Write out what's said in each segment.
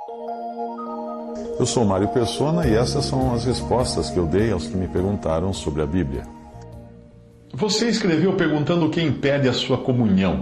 Eu sou Mário Persona e essas são as respostas que eu dei aos que me perguntaram sobre a Bíblia. Você escreveu perguntando o que impede a sua comunhão.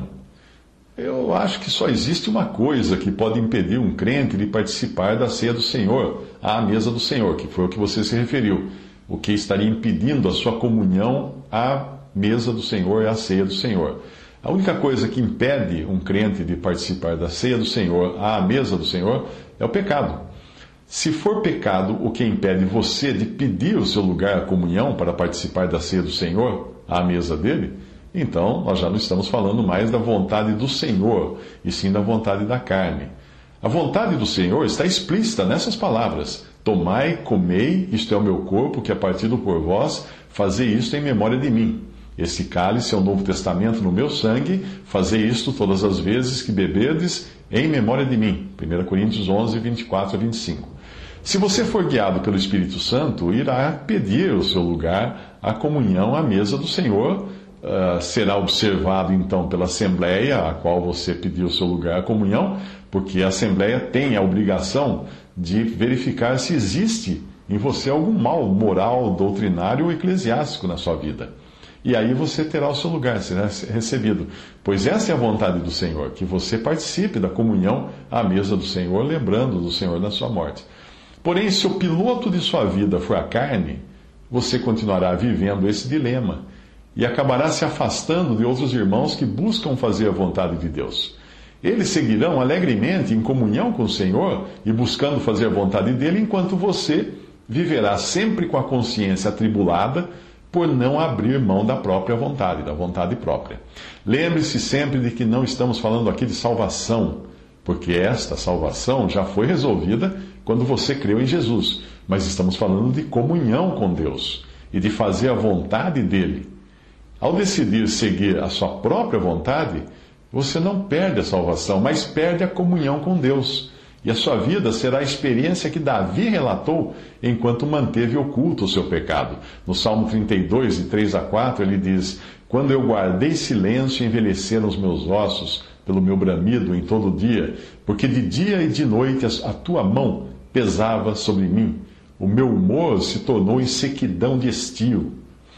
Eu acho que só existe uma coisa que pode impedir um crente de participar da ceia do Senhor, à mesa do Senhor, que foi o que você se referiu. O que estaria impedindo a sua comunhão à mesa do Senhor e à ceia do Senhor. A única coisa que impede um crente de participar da ceia do Senhor, à mesa do Senhor, é o pecado. Se for pecado o que impede você de pedir o seu lugar à comunhão para participar da ceia do Senhor, à mesa dele, então nós já não estamos falando mais da vontade do Senhor, e sim da vontade da carne. A vontade do Senhor está explícita nessas palavras: tomai, comei, isto é o meu corpo que é partido por vós, fazei isto em memória de mim. Esse cálice é o Novo Testamento no meu sangue, fazei isto todas as vezes que beberdes, em memória de mim. 1 Coríntios 11, 24 a 25. Se você for guiado pelo Espírito Santo, irá pedir o seu lugar à comunhão à mesa do Senhor. Será observado então pela Assembleia, a qual você pediu o seu lugar à comunhão, porque a Assembleia tem a obrigação de verificar se existe em você algum mal moral, doutrinário ou eclesiástico na sua vida. E aí você terá o seu lugar, será recebido. Pois essa é a vontade do Senhor, que você participe da comunhão à mesa do Senhor, lembrando do Senhor na sua morte. Porém, se o piloto de sua vida for a carne, você continuará vivendo esse dilema e acabará se afastando de outros irmãos que buscam fazer a vontade de Deus. Eles seguirão alegremente em comunhão com o Senhor e buscando fazer a vontade dele, enquanto você viverá sempre com a consciência atribulada por não abrir mão da própria vontade, da vontade própria. Lembre-se sempre de que não estamos falando aqui de salvação, porque esta salvação já foi resolvida quando você creu em Jesus, mas estamos falando de comunhão com Deus e de fazer a vontade dele. Ao decidir seguir a sua própria vontade, você não perde a salvação, mas perde a comunhão com Deus. E a sua vida será a experiência que Davi relatou enquanto manteve oculto o seu pecado. No Salmo 32, de 3 a 4, ele diz: quando eu guardei silêncio, envelheceram os meus ossos pelo meu bramido em todo o dia, porque de dia e de noite a tua mão pesava sobre mim. O meu humor se tornou em sequidão de estio.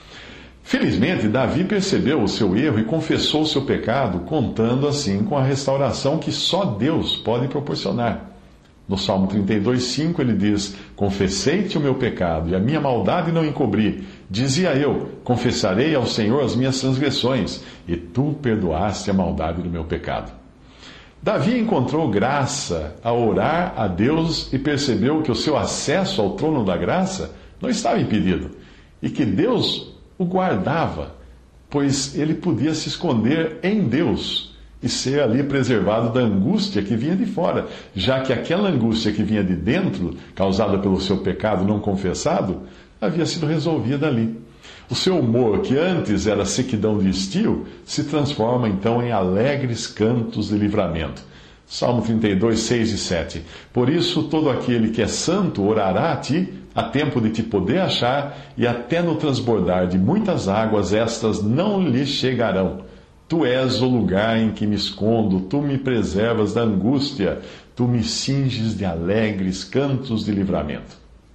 Felizmente, Davi percebeu o seu erro e confessou o seu pecado, contando assim com a restauração que só Deus pode proporcionar. No Salmo 32, 5, ele diz: confessei-te o meu pecado, e a minha maldade não encobri. Dizia eu: confessarei ao Senhor as minhas transgressões, e tu perdoaste a maldade do meu pecado. Davi encontrou graça ao orar a Deus e percebeu que o seu acesso ao trono da graça não estava impedido, e que Deus o guardava, pois ele podia se esconder em Deus e ser ali preservado da angústia que vinha de fora, já que aquela angústia que vinha de dentro, causada pelo seu pecado não confessado, havia sido resolvida ali. O seu humor, que antes era sequidão de estio, se transforma então em alegres cantos de livramento. Salmo 32, 6 e 7. Por isso, todo aquele que é santo orará a ti, a tempo de te poder achar, e até no transbordar de muitas águas, estas não lhe chegarão. Tu és o lugar em que me escondo, tu me preservas da angústia, tu me cinges de alegres cantos de livramento.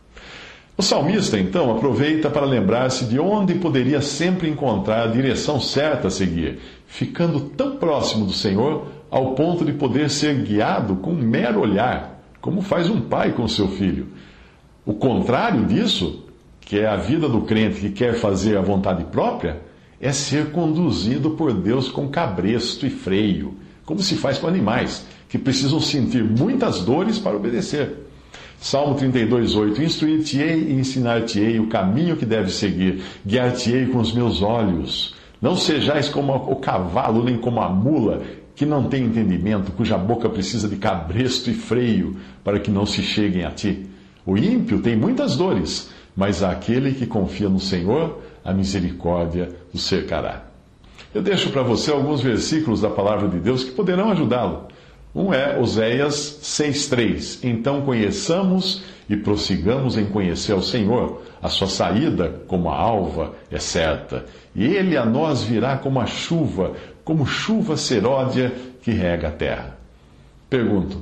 O salmista, então, aproveita para lembrar-se de onde poderia sempre encontrar a direção certa a seguir, ficando tão próximo do Senhor ao ponto de poder ser guiado com um mero olhar, como faz um pai com seu filho. O contrário disso, que é a vida do crente que quer fazer a vontade própria, é ser conduzido por Deus com cabresto e freio, como se faz com animais, que precisam sentir muitas dores para obedecer. Salmo 32, 8. Instruir-te-ei e ensinar-te-ei o caminho que deves seguir, guiar-te-ei com os meus olhos. Não sejais como o cavalo, nem como a mula, que não tem entendimento, cuja boca precisa de cabresto e freio, para que não se cheguem a ti. O ímpio tem muitas dores, mas aquele que confia no Senhor, a misericórdia o cercará. Eu deixo para você alguns versículos da palavra de Deus que poderão ajudá-lo. Um é Oséias 6,3. Então conheçamos e prossigamos em conhecer ao Senhor. A sua saída, como a alva, é certa. E ele a nós virá como chuva seródia que rega a terra. Pergunto,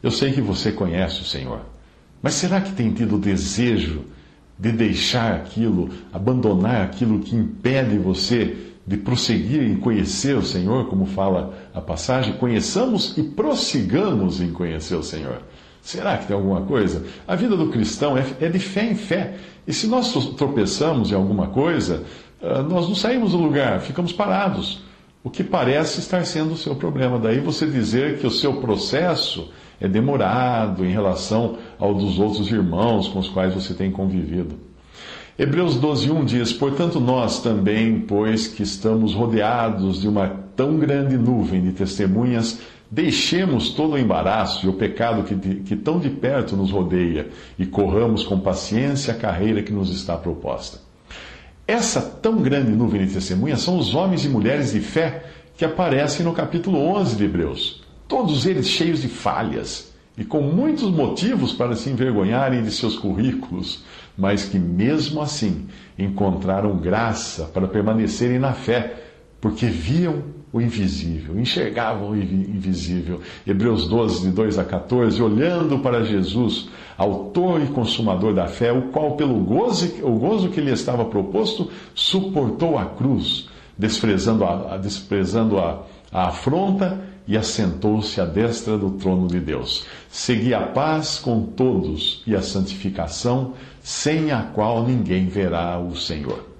Eu sei que você conhece o Senhor, mas será que tem tido o desejo de deixar aquilo, abandonar aquilo que impede você de prosseguir em conhecer o Senhor, como fala a passagem? Conheçamos e prossigamos em conhecer o Senhor. Será que tem alguma coisa? A vida do cristão é de fé em fé. E se nós tropeçamos em alguma coisa, nós não saímos do lugar, ficamos parados. O que parece estar sendo o seu problema. Daí você dizer que o seu processo é demorado em relação ao dos outros irmãos com os quais você tem convivido. Hebreus 12:1 diz: portanto nós também, pois que estamos rodeados de uma tão grande nuvem de testemunhas, deixemos todo o embaraço e o pecado que tão de perto nos rodeia e corramos com paciência a carreira que nos está proposta. Essa tão grande nuvem de testemunhas são os homens e mulheres de fé que aparecem no capítulo 11 de Hebreus. Todos eles cheios de falhas e com muitos motivos para se envergonharem de seus currículos, mas que mesmo assim encontraram graça para permanecerem na fé, porque viam o invisível, enxergavam o invisível. Hebreus 12, de 2 a 14, olhando para Jesus, autor e consumador da fé, o qual pelo o gozo que lhe estava proposto, suportou a cruz, desprezando a afronta, e assentou-se à destra do trono de Deus. Segui a paz com todos e a santificação, sem a qual ninguém verá o Senhor.